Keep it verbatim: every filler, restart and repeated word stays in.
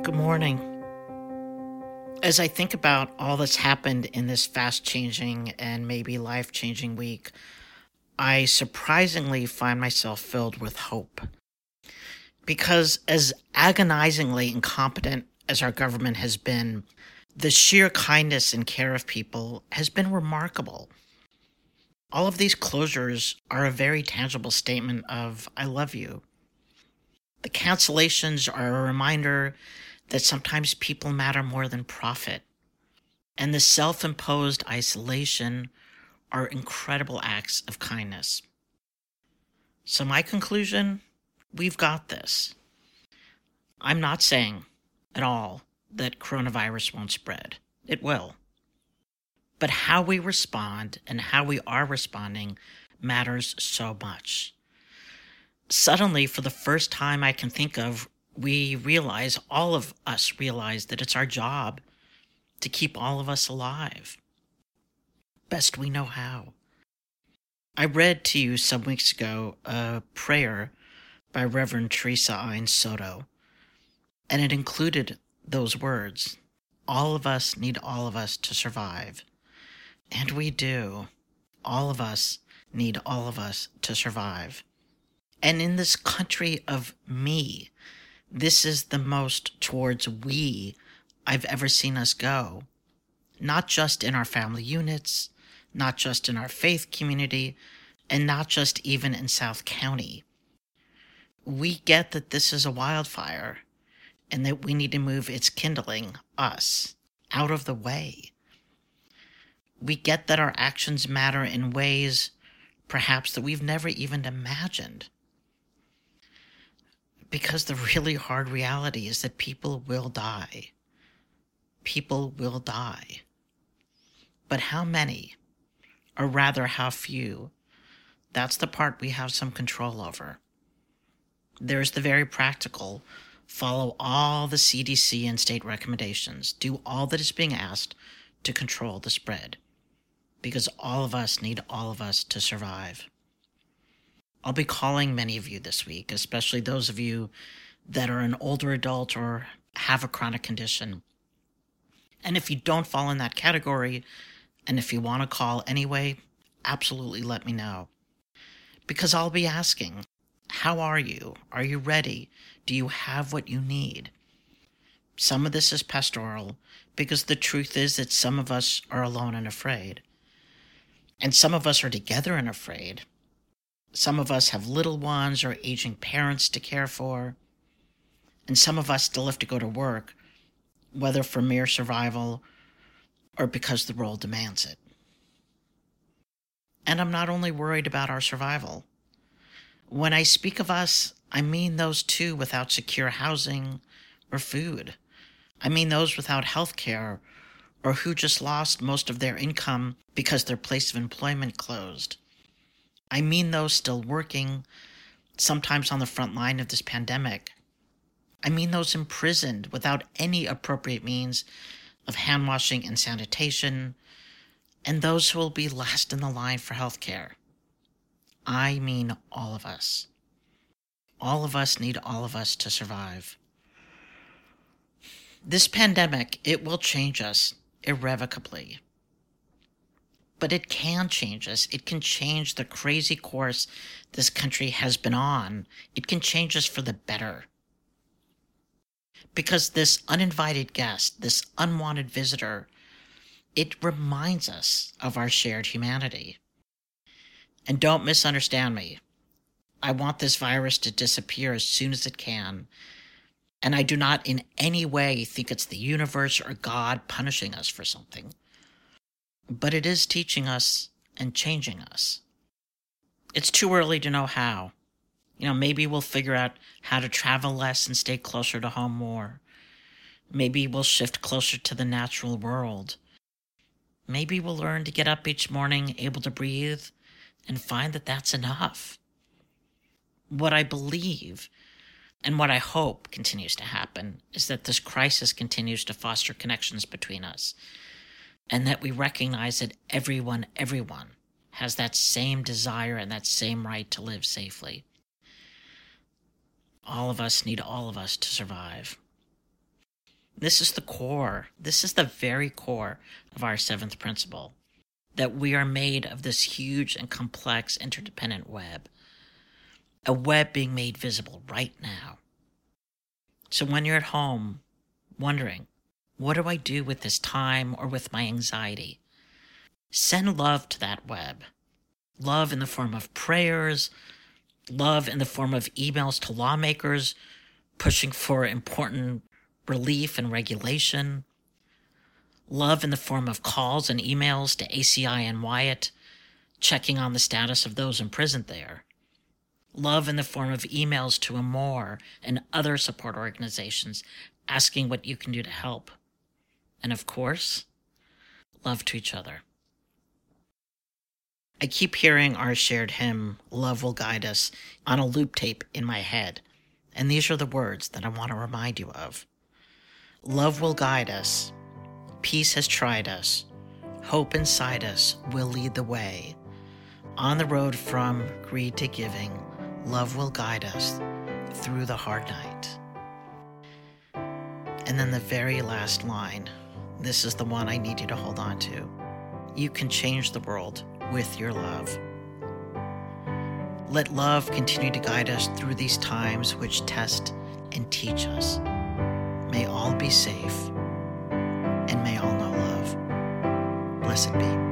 Good morning. As I think about all that's happened in this fast changing and maybe life changing week, I surprisingly find myself filled with hope. Because as agonizingly incompetent as our government has been, the sheer kindness and care of people has been remarkable. All of these closures are a very tangible statement of, I love you. The cancellations are a reminder that sometimes people matter more than profit. And the self-imposed isolation are incredible acts of kindness. So my conclusion, we've got this. I'm not saying at all that coronavirus won't spread. It will. But how we respond and how we are responding matters so much. Suddenly, for the first time I can think of, we realize, all of us realize that it's our job to keep all of us alive, best we know how. I read to you some weeks ago a prayer by Reverend Teresa Ine Soto, and it included those words, all of us need all of us to survive. And we do. All of us need all of us to survive. And in this country of me, this is the most towards we I've ever seen us go. Not just in our family units, not just in our faith community, and not just even in South County. We get that this is a wildfire and that we need to move its kindling, us, out of the way. We get that our actions matter in ways perhaps that we've never even imagined. Because the really hard reality is that people will die. People will die. But how many, or rather how few, that's the part we have some control over. There's the very practical, follow all the C D C and state recommendations, do all that is being asked to control the spread. Because all of us need all of us to survive. I'll be calling many of you this week, especially those of you that are an older adult or have a chronic condition. And if you don't fall in that category, and if you want to call anyway, absolutely let me know. Because I'll be asking, how are you? Are you ready? Do you have what you need? Some of this is pastoral, because the truth is that some of us are alone and afraid. And some of us are together and afraid. Some of us have little ones or aging parents to care for. And some of us still have to go to work, whether for mere survival or because the role demands it. And I'm not only worried about our survival. When I speak of us, I mean those too without secure housing or food. I mean those without health care or who just lost most of their income because their place of employment closed. I mean those still working, sometimes on the front line of this pandemic. I mean those imprisoned without any appropriate means of hand washing and sanitation, and those who will be last in the line for health care. I mean all of us. All of us need all of us to survive. This pandemic, it will change us irrevocably. But it can change us. It can change the crazy course this country has been on. It can change us for the better. Because this uninvited guest, this unwanted visitor, it reminds us of our shared humanity. And don't misunderstand me. I want this virus to disappear as soon as it can. And I do not in any way think it's the universe or God punishing us for something. But it is teaching us and changing us. It's too early to know how. You know, maybe we'll figure out how to travel less and stay closer to home more. Maybe we'll shift closer to the natural world. Maybe we'll learn to get up each morning able to breathe and find that that's enough. What I believe and what I hope continues to happen is that this crisis continues to foster connections between us. And that we recognize that everyone, everyone has that same desire and that same right to live safely. All of us need all of us to survive. This is the core. This is the very core of our seventh principle, that we are made of this huge and complex interdependent web, a web being made visible right now. So when you're at home wondering, what do I do with this time or with my anxiety? Send love to that web. Love in the form of prayers, love in the form of emails to lawmakers pushing for important relief and regulation, love in the form of calls and emails to A C I and Wyatt, checking on the status of those imprisoned there, love in the form of emails to Amor and other support organizations asking what you can do to help, and of course, love to each other. I keep hearing our shared hymn, Love Will Guide Us, on a loop tape in my head, and these are the words that I want to remind you of. Love will guide us. Peace has tried us. Hope inside us will lead the way. On the road from greed to giving, love will guide us through the hard night. And then the very last line, this is the one I need you to hold on to. You can change the world with your love. Let love continue to guide us through these times which test and teach us. May all be safe, and may all know love. Blessed be.